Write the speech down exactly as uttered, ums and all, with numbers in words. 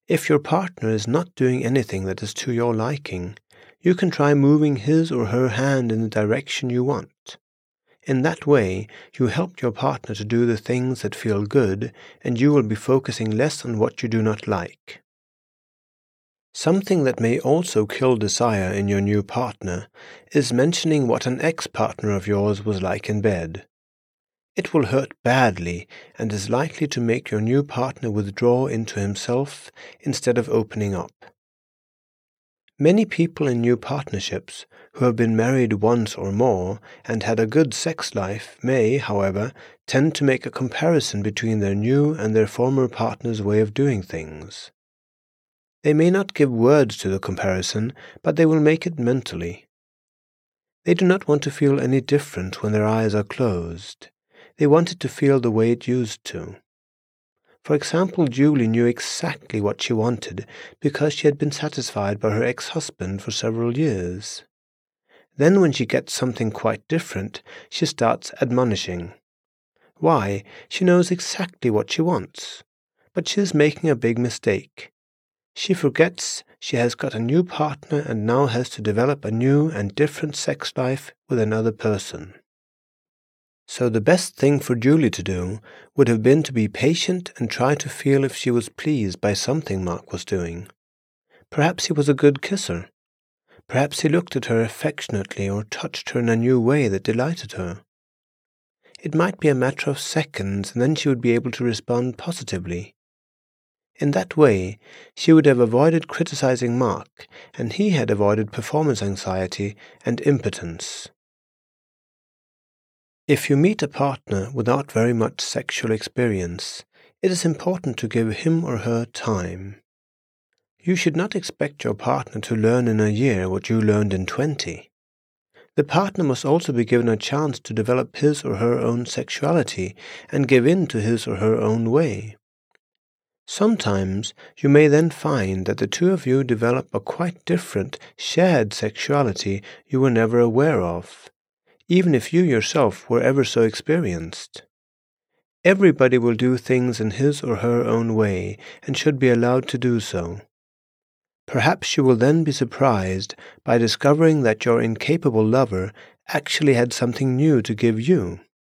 If your partner is not doing anything that is to your liking, you can try moving his or her hand in the direction you want. In that way, you help your partner to do the things that feel good, and you will be focusing less on what you do not like. Something that may also kill desire in your new partner is mentioning what an ex-partner of yours was like in bed. It will hurt badly and is likely to make your new partner withdraw into himself instead of opening up. Many people in new partnerships who have been married once or more and had a good sex life may, however, tend to make a comparison between their new and their former partner's way of doing things. They may not give words to the comparison, but they will make it mentally. They do not want to feel any different when their eyes are closed. They want it to feel the way it used to. For example, Julie knew exactly what she wanted because she had been satisfied by her ex-husband for several years. Then when she gets something quite different, she starts admonishing. Why? She knows exactly what she wants. But she is making a big mistake. She forgets she has got a new partner and now has to develop a new and different sex life with another person. So the best thing for Julie to do would have been to be patient and try to feel if she was pleased by something Mark was doing. Perhaps he was a good kisser. Perhaps he looked at her affectionately or touched her in a new way that delighted her. It might be a matter of seconds, and then she would be able to respond positively. In that way, she would have avoided criticizing Mark, and he had avoided performance anxiety and impotence. If you meet a partner without very much sexual experience, it is important to give him or her time. You should not expect your partner to learn in a year what you learned in twenty. The partner must also be given a chance to develop his or her own sexuality and give in to his or her own way. Sometimes you may then find that the two of you develop a quite different, shared sexuality you were never aware of, even if you yourself were ever so experienced. Everybody will do things in his or her own way and should be allowed to do so. Perhaps you will then be surprised by discovering that your incapable lover actually had something new to give you.